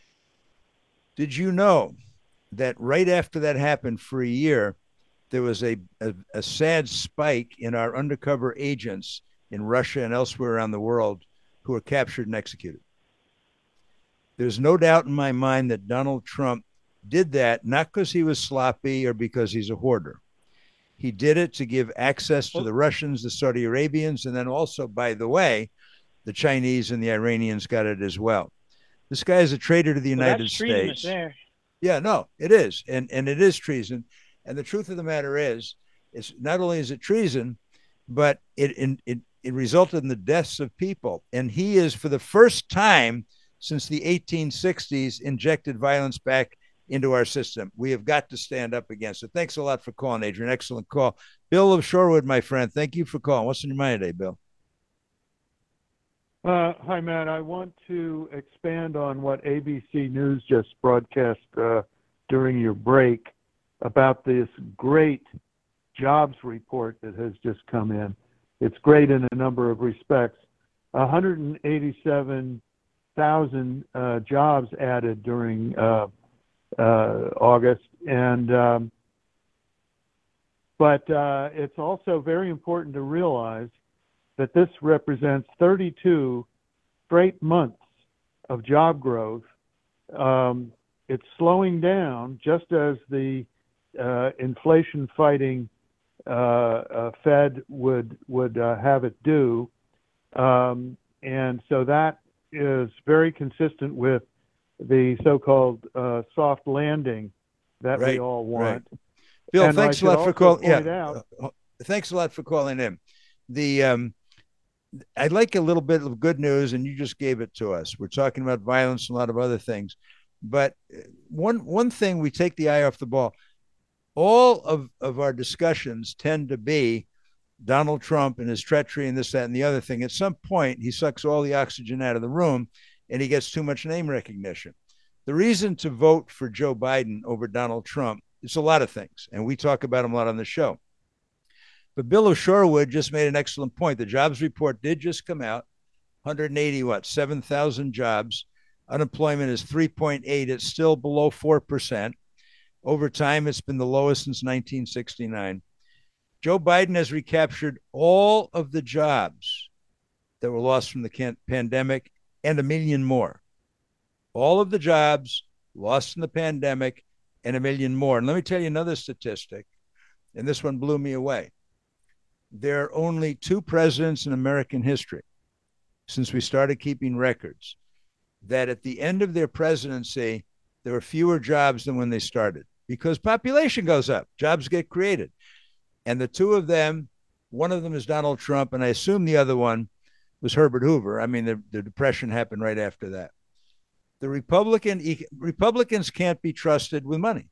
Did you know that right after that happened for a year, there was a, a, a sad spike in our undercover agents in Russia and elsewhere around the world who were captured and executed? There's no doubt in my mind that Donald Trump did that not because he was sloppy or because he's a hoarder. He did it to give access to the Russians, the Saudi Arabians, and then also, by the way, the Chinese and the Iranians got it as well. This guy is a traitor to the well, United that's States. There. Yeah, no, it is. And, and it is treason. And the truth of the matter is, it's not only is it treason, but it, it, it, it resulted in the deaths of people. And he is, for the first time since the eighteen sixties, injected violence back into our system. We have got to stand up against it. Thanks a lot for calling, Adrian. Excellent call. Bill of Shorewood, my friend, thank you for calling. What's in your mind today, Bill? Uh, hi, Matt. I want to expand on what A B C News just broadcast uh, during your break about this great jobs report that has just come in. It's great in a number of respects. one hundred eighty-seven thousand uh, jobs added during uh, uh, August, and um, but uh, it's also very important to realize that this represents thirty-two straight months of job growth. Um, it's slowing down, just as the uh, inflation-fighting uh, uh, Fed would would uh, have it do, um, and so that is very consistent with the so-called uh, soft landing that right, we all want. Right. Bill, and thanks a lot for calling. Yeah, out, uh, thanks a lot for calling in. The um, I'd like a little bit of good news, and you just gave it to us. We're talking about violence and a lot of other things. But one one thing, we take the eye off the ball. All of, of our discussions tend to be Donald Trump and his treachery and this, that, and the other thing. At some point, he sucks all the oxygen out of the room, and he gets too much name recognition. The reason to vote for Joe Biden over Donald Trump, it's a lot of things, and we talk about them a lot on the show. But Bill O'Shorewood just made an excellent point. The jobs report did just come out. one hundred eighty, what, seven thousand jobs. Unemployment is three point eight. It's still below four percent. Over time, it's been the lowest since nineteen sixty-nine. Joe Biden has recaptured all of the jobs that were lost from the can- pandemic and a million more. All of the jobs lost in the pandemic and a million more. And let me tell you another statistic, and this one blew me away. There are only two presidents in American history, since we started keeping records, that at the end of their presidency, there were fewer jobs than when they started, because population goes up, jobs get created. And the two of them, one of them is Donald Trump, and I assume the other one was Herbert Hoover. I mean, the, the Depression happened right after that. The Republican Republicans can't be trusted with money.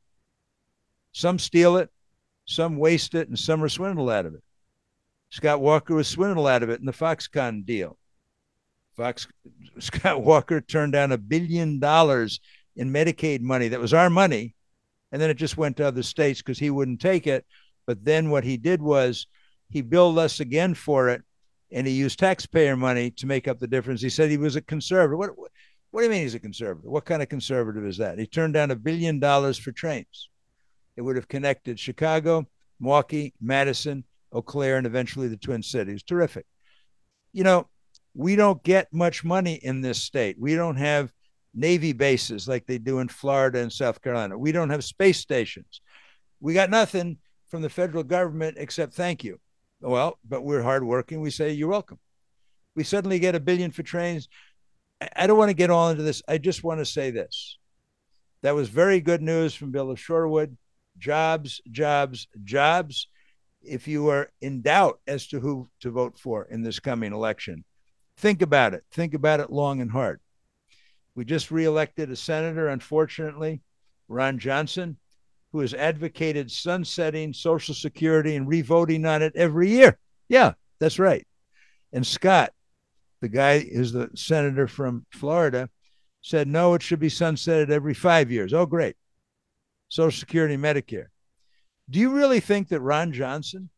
Some steal it, some waste it, and some are swindled out of it. Scott Walker was swindled out of it in the Foxconn deal. Fox, Scott Walker turned down a billion dollars in Medicaid money that was our money, and then it just went to other states because he wouldn't take it. But then what he did was he billed us again for it, and he used taxpayer money to make up the difference. He said he was a conservative. What, what, what do you mean he's a conservative? What kind of conservative is that? He turned down a billion dollars for trains. It would have connected Chicago, Milwaukee, Madison, Eau Claire, and eventually the Twin Cities. Terrific. You know, we don't get much money in this state. We don't have Navy bases like they do in Florida and South Carolina. We don't have space stations. We got nothing from the federal government except thank you. Well, but we're hardworking. We say, you're welcome. We suddenly get a billion for trains. I don't want to get all into this. I just want to say this. That was very good news from Bill O'Shorewood. Jobs, jobs, jobs. If you are in doubt as to who to vote for in this coming election, think about it. Think about it long and hard. We just reelected a senator, unfortunately, Ron Johnson, who has advocated sunsetting Social Security and revoting on it every year. Yeah, that's right. And Scott, the guy who's the senator from Florida, said, no, it should be sunsetted every five years. Oh, great. Social Security, Medicare. Do you really think that Ron Johnson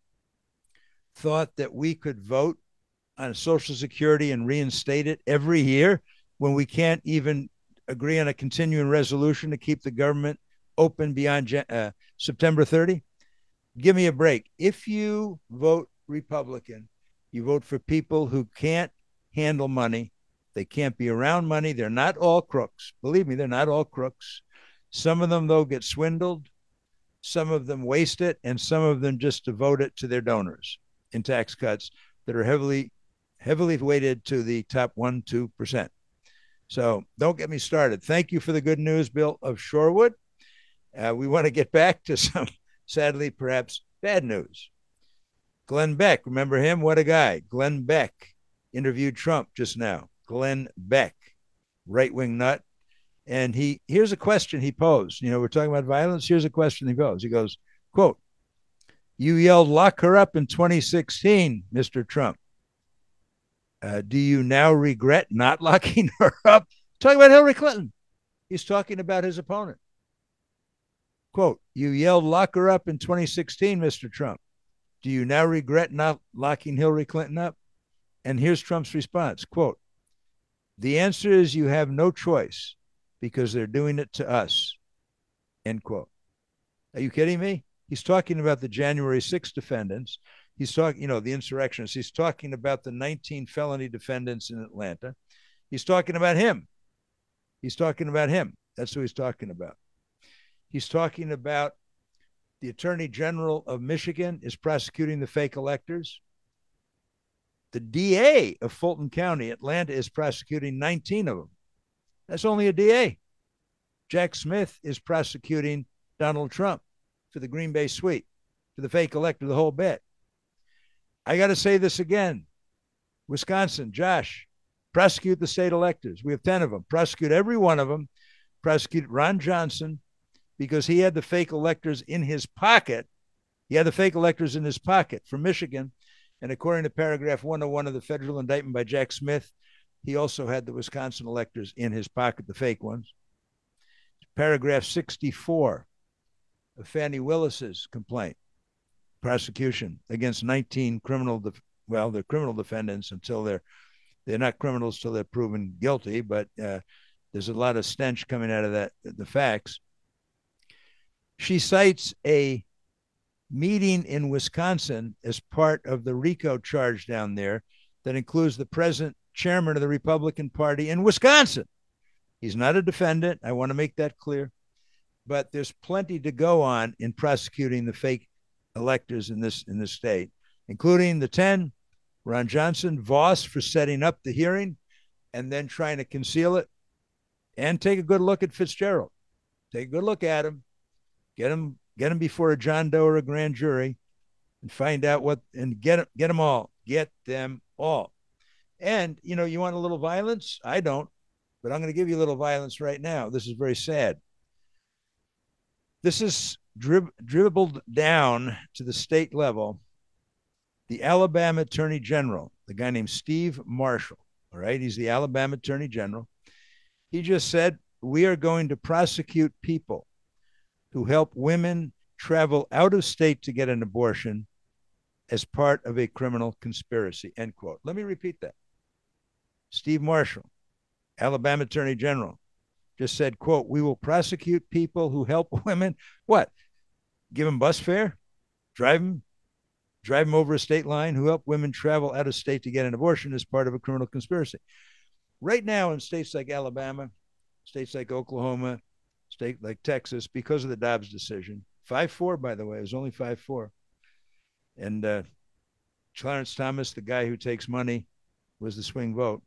thought that we could vote on Social Security and reinstate it every year when we can't even agree on a continuing resolution to keep the government open beyond uh, September thirtieth? Give me a break. If you vote Republican, you vote for people who can't handle money. They can't be around money. They're not all crooks. Believe me, they're not all crooks. Some of them, though, get swindled. Some of them waste it, and some of them just devote it to their donors in tax cuts that are heavily, heavily weighted to the top one, two percent. So don't get me started. Thank you for the good news, Bill O'Shorewood. Uh, we want to get back to some, sadly, perhaps bad news. Glenn Beck, remember him? What a guy. Glenn Beck interviewed Trump just now. Glenn Beck, right-wing nut. And he here's a question he posed. You know, we're talking about violence. Here's a question he posed. He goes, quote, you yelled, lock her up in twenty sixteen, Mister Trump. Uh, do you now regret not locking her up? Talking about Hillary Clinton. He's talking about his opponent. Quote, you yelled, lock her up in twenty sixteen, Mister Trump. Do you now regret not locking Hillary Clinton up? And here's Trump's response. Quote, the answer is you have no choice because they're doing it to us. End quote. Are you kidding me? He's talking about the January sixth defendants. He's talking, you know, the insurrectionists. He's talking about the nineteen felony defendants in Atlanta. He's talking about him. He's talking about him. That's who he's talking about. He's talking about the Attorney General of Michigan is prosecuting the fake electors. The D A of Fulton County, Atlanta, is prosecuting nineteen of them. That's only a D A. Jack Smith is prosecuting Donald Trump for the Green Bay suite, for the fake elector, the whole bit. I got to say this again. Wisconsin, Josh, prosecute the state electors. We have ten of them. Prosecute every one of them. Prosecute Ron Johnson because he had the fake electors in his pocket. He had the fake electors in his pocket from Michigan. And according to paragraph one oh one of the federal indictment by Jack Smith, he also had the Wisconsin electors in his pocket, the fake ones. Paragraph sixty-four of Fannie Willis's complaint, prosecution against nineteen criminal, def- well, they're criminal defendants until they're, they're not criminals till they're proven guilty, but uh, there's a lot of stench coming out of that, the facts. She cites a meeting in Wisconsin as part of the RICO charge down there that includes the present chairman of the Republican Party in Wisconsin. He's not a defendant. I want to make that clear. But there's plenty to go on in prosecuting the fake electors in this in this state, including the ten, Ron Johnson, Voss for setting up the hearing and then trying to conceal it, and take a good look at Fitzgerald. Take a good look at him, get him, get him before a John Doe or a grand jury, and find out what, and get them, get them all, get them all. And, you know, you want a little violence? I don't, but I'm going to give you a little violence right now. This is very sad. This is drib- dribbled down to the state level. The Alabama Attorney General, the guy named Steve Marshall, all right? He's the Alabama Attorney General. He just said, we are going to prosecute people who help women travel out of state to get an abortion as part of a criminal conspiracy, end quote. Let me repeat that. Steve Marshall, Alabama Attorney General, just said, quote, we will prosecute people who help women. What? Give them bus fare? Drive them? Drive them over a state line? Who help women travel out of state to get an abortion as part of a criminal conspiracy? Right now in states like Alabama, states like Oklahoma, state like Texas, because of the Dobbs decision, five four, by the way, it was only five four. And uh, Clarence Thomas, the guy who takes money, was the swing vote.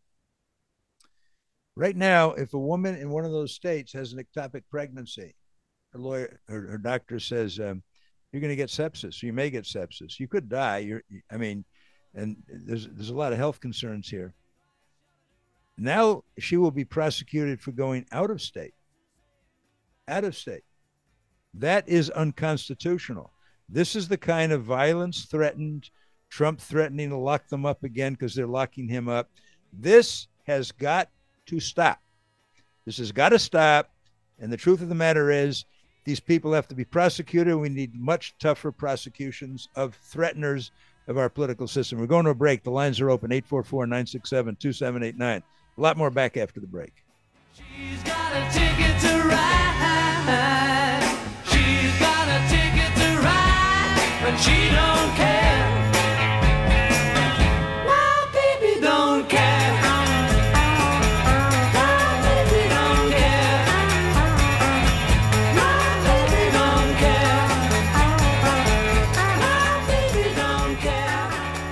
Right now, if a woman in one of those states has an ectopic pregnancy, her lawyer, her, her doctor says, um, you're going to get sepsis. You may get sepsis. You could die. You're, I mean, and there's there's a lot of health concerns here. Now she will be prosecuted for going out of state. Out of state. That is unconstitutional. This is the kind of violence threatened, Trump threatening to lock them up again because they're locking him up. This has got to stop. This has got to stop. And the truth of the matter is, these people have to be prosecuted. We need much tougher prosecutions of threateners of our political system. We're going to a break. The lines are open, eight four four, nine six seven, two seven eight nine. A lot more back after the break. She's got a ticket to ride. She's got a ticket to ride, but she don't care. My baby don't care. My baby don't care. My baby don't care. My baby don't care.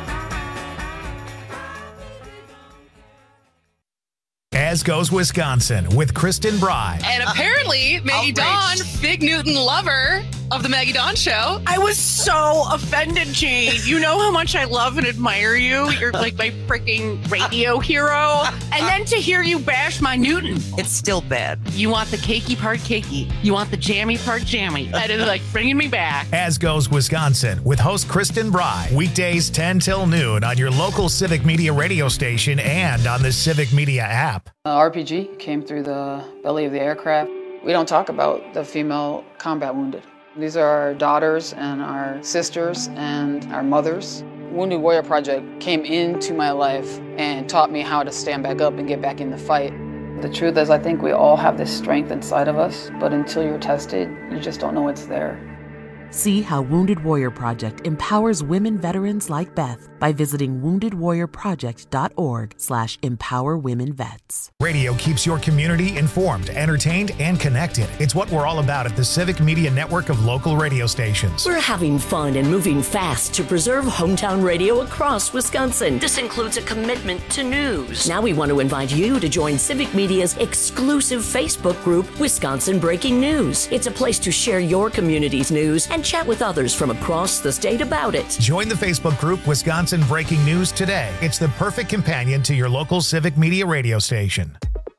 As Goes Wisconsin with Kristen Bry. And apparently, Maggie Dawn, big Newton lover of the Maggie Dawn Show. I was so offended, Jane. You know how much I love and admire you. You're like my freaking radio hero. And then to hear you bash my Newton. It's still bad. You want the cakey part cakey. You want the jammy part jammy. That is like bringing me back. As Goes Wisconsin with host Kristen Bry. Weekdays ten till noon on your local Civic Media radio station and on the Civic Media app. Uh, R P G came through the belly of the aircraft. We don't talk about the female combat wounded. These are our daughters and our sisters and our mothers. Wounded Warrior Project came into my life and taught me how to stand back up and get back in the fight. The truth is, I think we all have this strength inside of us, but until you're tested, you just don't know it's there. See how Wounded Warrior Project empowers women veterans like Beth by visiting wounded warrior project dot org slash empower women vets. Radio keeps your community informed, entertained, and connected. It's what we're all about at the Civic Media network of local radio stations. We're having fun and moving fast to preserve hometown radio across Wisconsin. This includes a commitment to news. Now we want to invite you to join Civic Media's exclusive Facebook group, Wisconsin Breaking News. It's a place to share your community's news and and chat with others from across the state about it. Join the Facebook group Wisconsin Breaking News Today. It's the perfect companion to your local civic media radio station.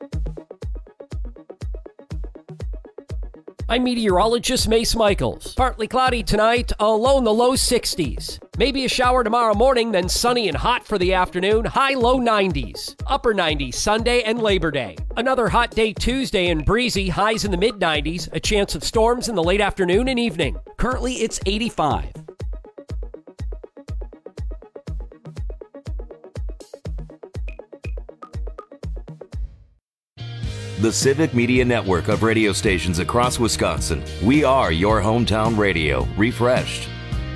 I'm meteorologist Mace Michaels. Partly cloudy tonight, a low in the low sixties. Maybe a shower tomorrow morning, then sunny and hot for the afternoon, high low nineties. Upper nineties Sunday and Labor Day. Another hot day Tuesday and breezy, highs in the mid nineties, a chance of storms in the late afternoon and evening. Currently it's eighty-five. The Civic Media Network of radio stations across Wisconsin. We are your hometown radio, refreshed.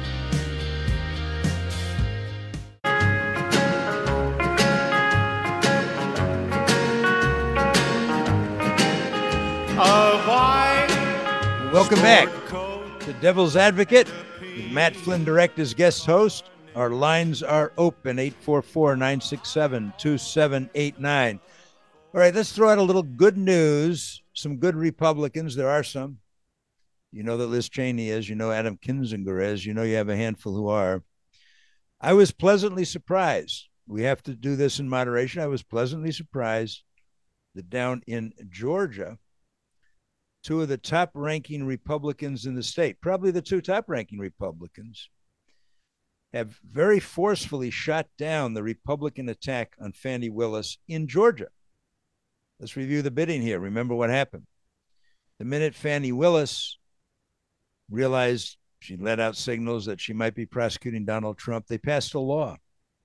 Welcome back to Devil's Advocate with Matt Flynn Direct as guest host. Our lines are open, eight four four, nine six seven, two seven eight nine. All right, let's throw out a little good news. Some good Republicans. There are some. You know that Liz Cheney is. You know Adam Kinzinger is. You know you have a handful who are. I was pleasantly surprised. We have to do this in moderation. I was pleasantly surprised that down in Georgia, two of the top-ranking Republicans in the state, probably the two top-ranking Republicans, have very forcefully shot down the Republican attack on Fani Willis in Georgia. Let's review the bidding here. Remember what happened. The minute Fani Willis realized she let out signals that she might be prosecuting Donald Trump, they passed a law.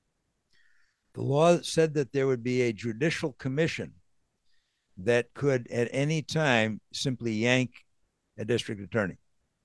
The law said that there would be a judicial commission that could at any time simply yank a district attorney.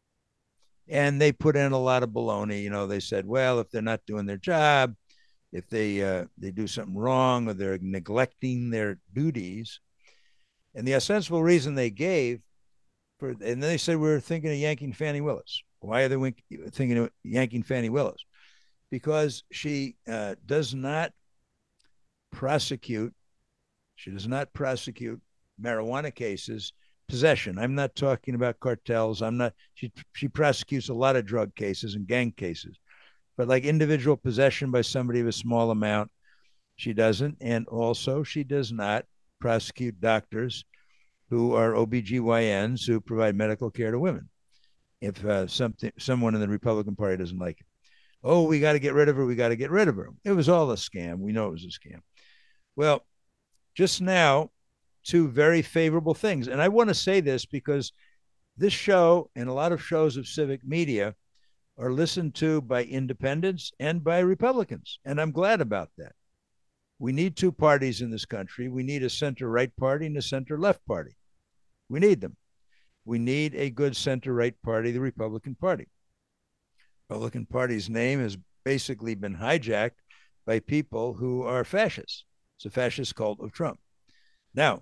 And they put in a lot of baloney. You know, they said, well, if they're not doing their job, if they uh, they do something wrong or they're neglecting their duties. And the ostensible reason they gave, for, and then they said, we're thinking of yanking Fani Willis. Why are they thinking of yanking Fani Willis? Because she uh, does not prosecute, she does not prosecute marijuana cases, possession. I'm not talking about cartels. I'm not, she, she prosecutes a lot of drug cases and gang cases. But like individual possession by somebody of a small amount, she doesn't. And also she does not prosecute doctors who are O B G Y Ns who provide medical care to women. If uh, something, someone in the Republican Party doesn't like it. Oh, we got to get rid of her. We got to get rid of her. It was all a scam. We know it was a scam. Well, just now, two very favorable things. And I want to say this because this show and a lot of shows of civic media are listened to by independents and by Republicans. And I'm glad about that. We need two parties in this country. We need a center-right party and a center-left party. We need them. We need a good center-right party, the Republican Party. The Republican Party's name has basically been hijacked by people who are fascists. It's a fascist cult of Trump. Now,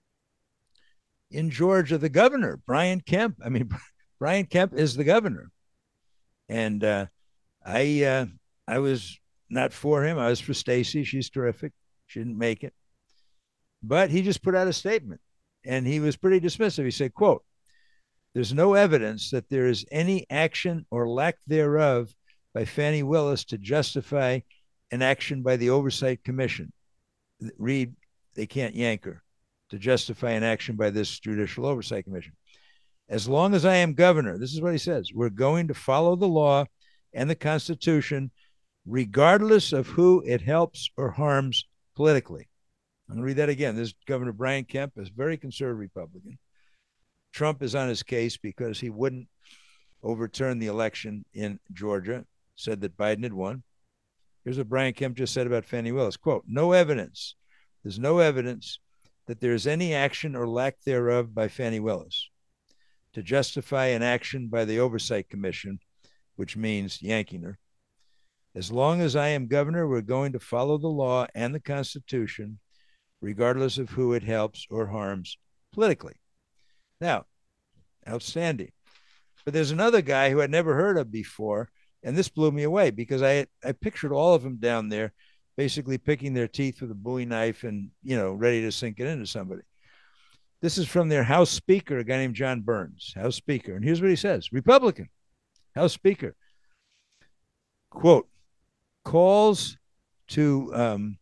in Georgia, the governor, Brian Kemp, I mean, Brian Kemp is the governor. And uh, I uh, I was not for him. I was for Stacey. She's terrific. She didn't make it. But he just put out a statement, and he was pretty dismissive. He said, quote, "There's no evidence that there is any action or lack thereof by Fani Willis to justify an action by the Oversight Commission." Read, they can't yank her. To justify an action by this Judicial Oversight Commission. As long as I am governor, this is what he says, we're going to follow the law and the Constitution, regardless of who it helps or harms politically. I'm going to read that again. This is Governor Brian Kemp, is a very conservative Republican. Trump is on his case because he wouldn't overturn the election in Georgia, said that Biden had won. Here's what Brian Kemp just said about Fani Willis. Quote, "No evidence, there's no evidence that there is any action or lack thereof by Fani Willis to justify an action by the Oversight Commission, which means yanking her. As long as I am governor, we're going to follow the law and the Constitution, regardless of who it helps or harms politically." Now, outstanding. But there's another guy who I'd never heard of before, and this blew me away because I I pictured all of them down there basically picking their teeth with a Bowie knife and, you know, ready to sink it into somebody. This is from their House Speaker, a guy named John Burns, House Speaker. And here's what he says. Republican, House Speaker, quote, calls to um,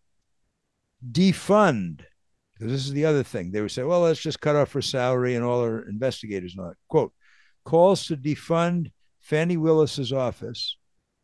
defund, because this is the other thing. They would say, well, let's just cut off her salary and all her investigators and all that. Quote, calls to defund Fani Willis's office,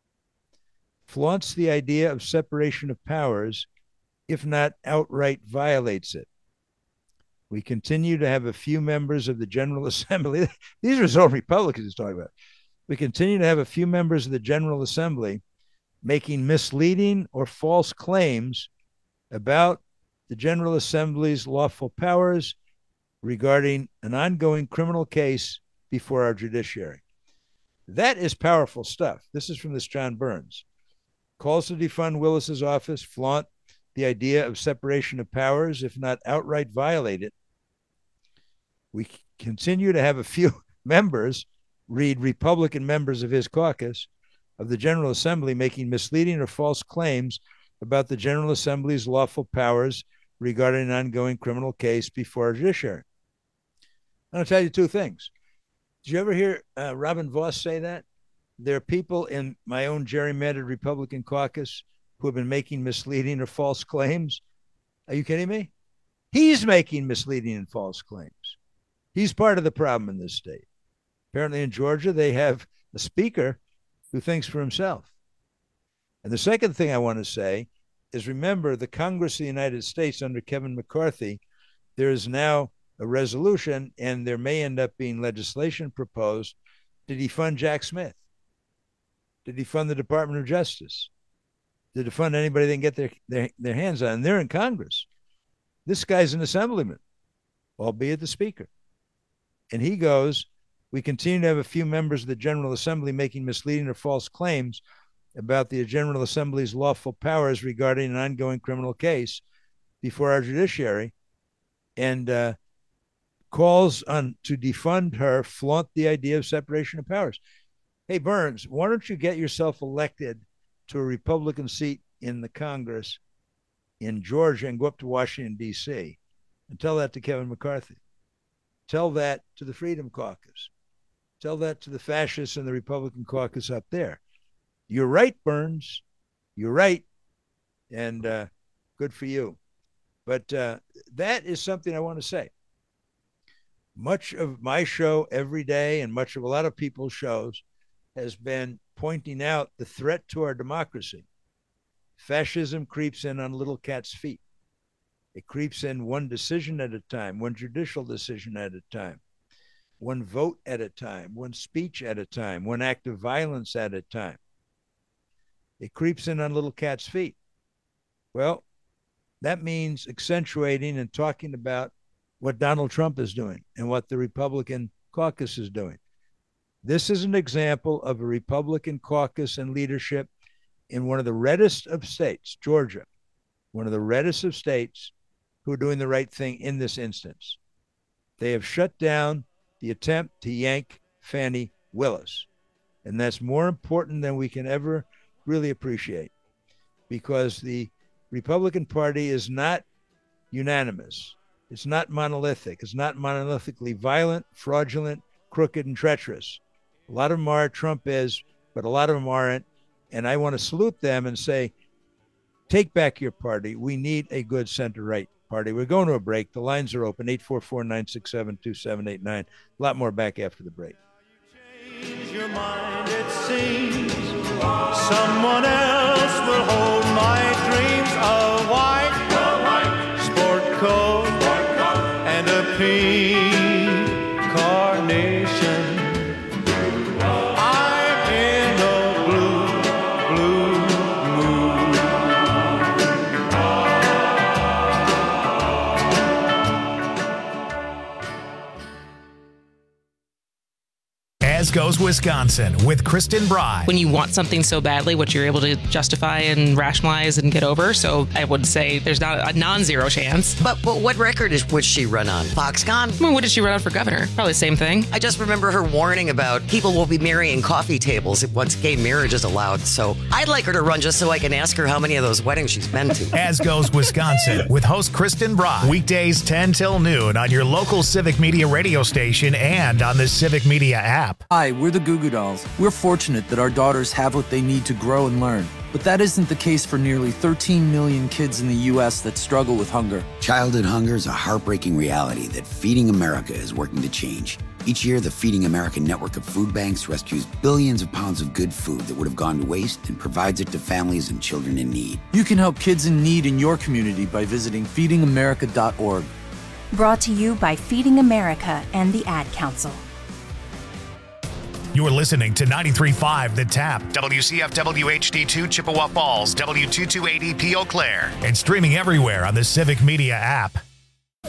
flaunts the idea of separation of powers, if not outright violates it. We continue to have a few members of the General Assembly. These are his own Republicans he's talking about. We continue to have a few members of the General Assembly making misleading or false claims about the General Assembly's lawful powers regarding an ongoing criminal case before our judiciary. That is powerful stuff. This is from this John Burns. Calls to defund Willis's office, flaunt the idea of separation of powers, if not outright violate it. We continue to have a few members, read Republican members of his caucus, of the General Assembly making misleading or false claims about the General Assembly's lawful powers regarding an ongoing criminal case before our judiciary. I'm going to tell you two things. Did you ever hear uh, Robin Voss say that? There are people in my own gerrymandered Republican caucus who have been making misleading or false claims. Are you kidding me? He's making misleading and false claims. He's part of the problem in this state. Apparently in Georgia, they have a speaker who thinks for himself. And the second thing I want to say is, remember, the Congress of the United States under Kevin McCarthy, there is now a resolution, and there may end up being legislation proposed to defund Jack Smith, to defund the Department of Justice, to defund anybody they can get their, their, their hands on. And they're in Congress. This guy's an assemblyman, albeit the speaker. And he goes, we continue to have a few members of the General Assembly making misleading or false claims about the General Assembly's lawful powers regarding an ongoing criminal case before our judiciary, and uh, calls on to defund her, flaunt the idea of separation of powers. Hey, Burns, why don't you get yourself elected to a Republican seat in the Congress in Georgia and go up to Washington, D C, and tell that to Kevin McCarthy. Tell that to the Freedom Caucus. Tell that to the fascists in the Republican caucus up there. You're right, Burns. You're right. And uh, good for you. But uh, that is something I want to say. Much of my show every day, and much of a lot of people's shows, has been pointing out the threat to our democracy. Fascism creeps in on little cat's feet. It creeps in one decision at a time, one judicial decision at a time, one vote at a time, one speech at a time, one act of violence at a time. It creeps in on little cat's feet. Well, that means accentuating and talking about what Donald Trump is doing and what the Republican caucus is doing. This is an example of a Republican caucus and leadership in one of the reddest of states, Georgia, one of the reddest of states, who are doing the right thing in this instance. They have shut down the attempt to yank Fani Willis. And that's more important than we can ever really appreciate, because the Republican Party is not unanimous. It's not monolithic. It's not monolithically violent, fraudulent, crooked, and treacherous. A lot of them are, Trump is, but a lot of them aren't. And I want to salute them and say, take back your party. We need a good center-right party. We're going to a break. The lines are open, eight four four, nine six seven, two seven eight nine. A lot more back after the break. Change your mind, it seems. Someone else will hold my dreams. A white, a white sport coat, sport coat and a pink carnation. I'm in a blue, blue mood. As goes Wisconsin with Kristen Bry. When you want something so badly, what you're able to justify and rationalize and get over. So I would say there's not a non-zero chance. But, but what record is would she run on? Foxconn? I mean, what did she run on for governor? Probably the same thing. I just remember her warning about people will be marrying coffee tables once gay marriage is allowed. So I'd like her to run just so I can ask her how many of those weddings she's been to. As goes Wisconsin with host Kristen Bry. Weekdays ten till noon on your local Civic Media radio station and on the Civic Media app. Hi, Hi, we're the Goo Goo Dolls. We're fortunate that our daughters have what they need to grow and learn. But that isn't the case for nearly thirteen million kids in the U S that struggle with hunger. Childhood hunger is a heartbreaking reality that Feeding America is working to change. Each year, the Feeding America network of food banks rescues billions of pounds of good food that would have gone to waste and provides it to families and children in need. You can help kids in need in your community by visiting feeding america dot org. Brought to you by Feeding America and the Ad Council. You're listening to ninety-three point five The Tap, W C F W H D two Chippewa Falls, W two two eight zero P Eau Claire, and streaming everywhere on the Civic Media app.